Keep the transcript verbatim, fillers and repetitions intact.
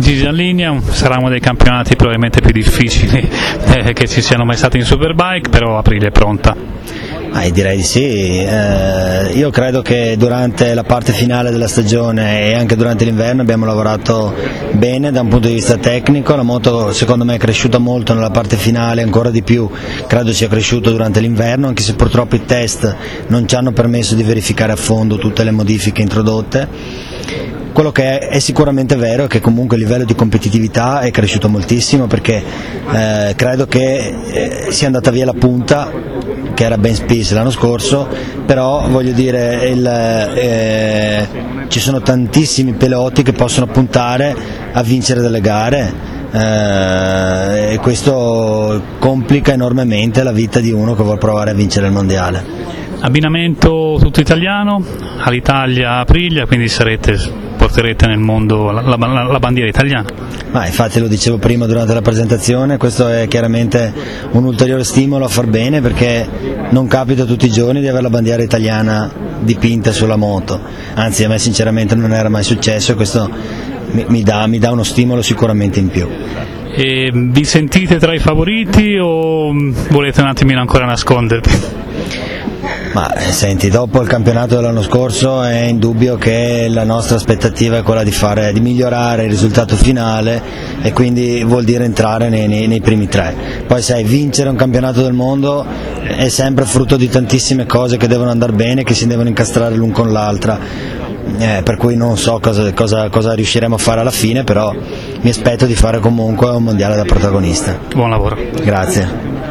Gigi Alligna, sarà uno dei campionati probabilmente più difficili eh, che ci siano mai stati in Superbike, però Aprilia è pronta. Ah, direi di sì, eh, io credo che durante la parte finale della stagione e anche durante l'inverno abbiamo lavorato bene da un punto di vista tecnico, la moto secondo me è cresciuta molto nella parte finale, ancora di più credo sia cresciuto durante l'inverno, anche se purtroppo i test non ci hanno permesso di verificare a fondo tutte le modifiche introdotte. Quello che è, è sicuramente vero è che comunque il livello di competitività è cresciuto moltissimo, perché eh, credo che eh, sia andata via la punta, che era Ben Spies l'anno scorso, però voglio dire il, eh, ci sono tantissimi piloti che possono puntare a vincere delle gare eh, e questo complica enormemente la vita di uno che vuole provare a vincere il mondiale. Abbinamento tutto italiano, all'Italia Aprilia, quindi sarete, porterete nel mondo la, la, la bandiera italiana. Ma infatti lo dicevo prima durante la presentazione, questo è chiaramente un ulteriore stimolo a far bene, perché non capita tutti i giorni di avere la bandiera italiana dipinta sulla moto, anzi a me sinceramente non era mai successo e questo mi, mi, dà, mi dà uno stimolo sicuramente in più. E vi sentite tra i favoriti o volete un attimino ancora nascondervi? Ma senti, dopo il campionato dell'anno scorso è indubbio che la nostra aspettativa è quella di, fare, di migliorare il risultato finale e quindi vuol dire entrare nei, nei, nei primi tre. Poi sai, vincere un campionato del mondo è sempre frutto di tantissime cose che devono andare bene, che si devono incastrare l'un con l'altra, eh, per cui non so cosa, cosa, cosa riusciremo a fare alla fine, però mi aspetto di fare comunque un mondiale da protagonista. Buon lavoro. Grazie.